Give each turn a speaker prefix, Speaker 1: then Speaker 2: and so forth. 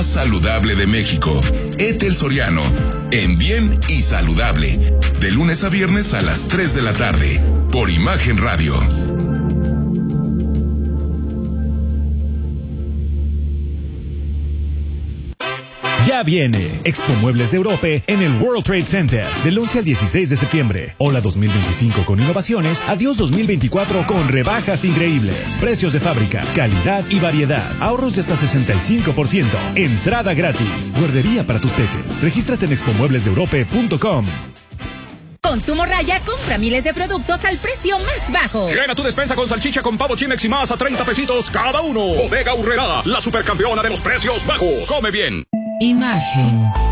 Speaker 1: Saludable de México. Etel Soriano. En Bien y Saludable. De lunes a viernes a las 3 de la tarde. Por Imagen Radio.
Speaker 2: Ya viene Expo Muebles de Europe en el World Trade Center del 11 al 16 de septiembre. Hola 2025 con innovaciones, adiós 2024 con rebajas increíbles, precios de fábrica, calidad y variedad, ahorros de hasta 65%, entrada gratis, guardería para tus peques. Regístrate en expomueblesdeeurope.com.
Speaker 3: Consumo Raya, compra miles de productos al precio más bajo.
Speaker 4: Llena tu despensa con salchicha con pavo Chimex y más a 30 pesitos cada uno. Bodega Aurrerá, la supercampeona de los precios bajos. Come bien.
Speaker 5: Imagen.